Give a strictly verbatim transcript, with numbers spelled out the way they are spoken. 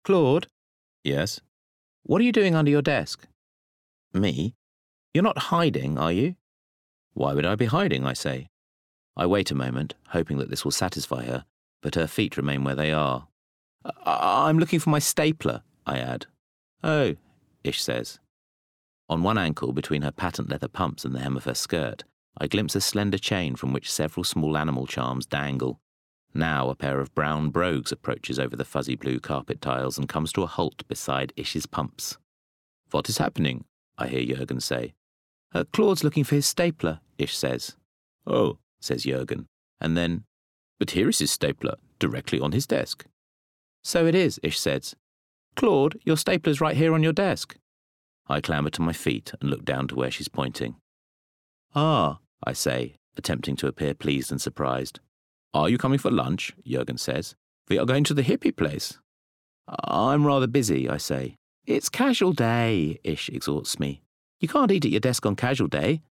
Claude, Yes? what are you doing under your desk? Me? You're not hiding, are you? Why would I be hiding, I say. I wait a moment, hoping that this will satisfy her, but her feet remain where they are. I- I'm looking for my stapler, I add. Oh, Ish says. On one ankle, between her patent leather pumps and the hem of her skirt, I glimpse a slender chain from which several small animal charms dangle. Now a pair of brown brogues approaches over the fuzzy blue carpet tiles and comes to a halt beside Ish's pumps. What is happening? I hear Jurgen say. Uh, Claude's looking for his stapler, Ish says. Oh, says Jurgen, and then, but here is his stapler, directly on his desk. So it is, Ish says. Claude, your stapler's right here on your desk. I clamber to my feet and look down to where she's pointing. Ah, I say, attempting to appear pleased and surprised. Are you coming for lunch? Jurgen says. We are going to the hippie place. I'm rather busy, I say. It's casual day, Ish exhorts me. You can't eat at your desk on casual day.